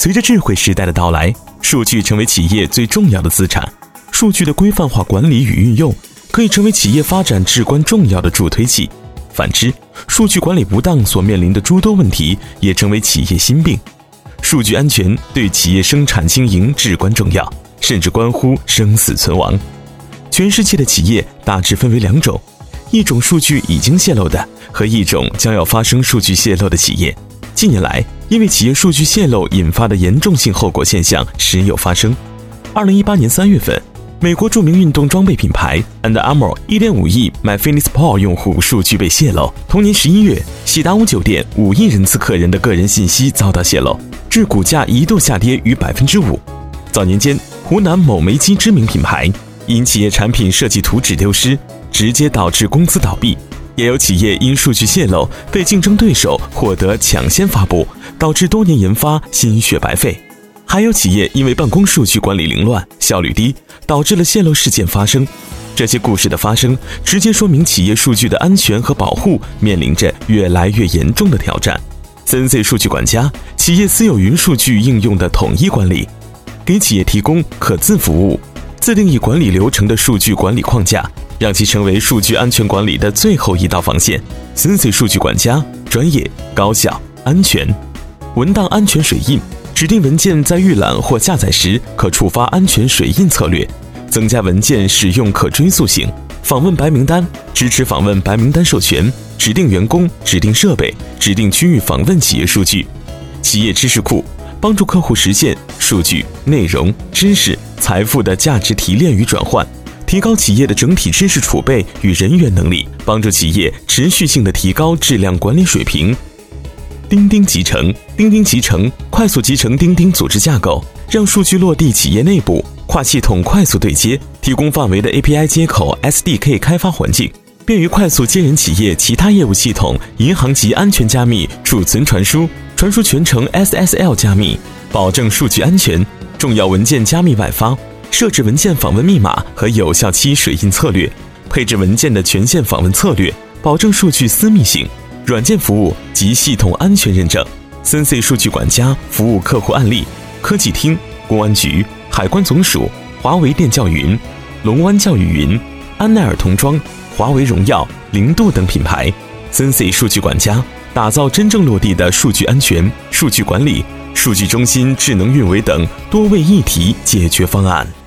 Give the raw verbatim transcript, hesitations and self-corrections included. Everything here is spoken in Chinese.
随着智慧时代的到来，数据成为企业最重要的资产。数据的规范化管理与运用，可以成为企业发展至关重要的助推器。反之，数据管理不当所面临的诸多问题，也成为企业心病。数据安全对企业生产经营至关重要，甚至关乎生死存亡。全世界的企业大致分为两种，一种数据已经泄露的，和一种将要发生数据泄露的企业。近年来，因为企业数据泄露引发的严重性后果现象时有发生。二零一八年三月份，美国著名运动装备品牌 Under Armour 一点五亿 MyFitnessPal 用户数据被泄露。同年十一月，喜达屋酒店五亿人次客人的个人信息遭到泄露，致股价一度下跌逾百分之五。早年间，湖南某煤机知名品牌因企业产品设计图纸丢失，直接导致公司倒闭。也有企业因数据泄露被竞争对手获得抢先发布，导致多年研发心血白费。还有企业因为办公数据管理凌乱、效率低，导致了泄露事件发生。这些故事的发生，直接说明企业数据的安全和保护面临着越来越严重的挑战。三 C 数据管家，企业私有云数据应用的统一管理，给企业提供可自服务、自定义管理流程的数据管理框架，让其成为数据安全管理的最后一道防线。三 C 数据管家，专业、高效、安全。文档安全水印，指定文件在预览或下载时可触发安全水印策略，增加文件使用可追溯性。访问白名单，支持访问白名单授权，指定员工、指定设备、指定区域访问企业数据。企业知识库，帮助客户实现数据、内容、知识、财富的价值提炼与转换，提高企业的整体知识储备与人员能力，帮助企业持续性的提高质量管理水平。钉钉集成，钉钉集成快速集成钉钉组织架构，让数据落地企业内部，跨系统快速对接，提供范围的 A P I 接口 S D K 开发环境，便于快速接人企业其他业务系统银行级安全加密储存传输，传输全程 S S L 加密，保证数据安全。重要文件加密外发，设置文件访问密码和有效期水印策略，配置文件的权限访问策略，保证数据私密性。软件服务及系统安全认证。三 C 数据管家服务客户案例：科技厅、公安局、海关总署、华为电教云、龙湾教育云、安奈尔童装、华为荣耀、零度等品牌。三 C 数据管家打造真正落地的数据安全、数据管理、数据中心智能运维等多位议题解决方案。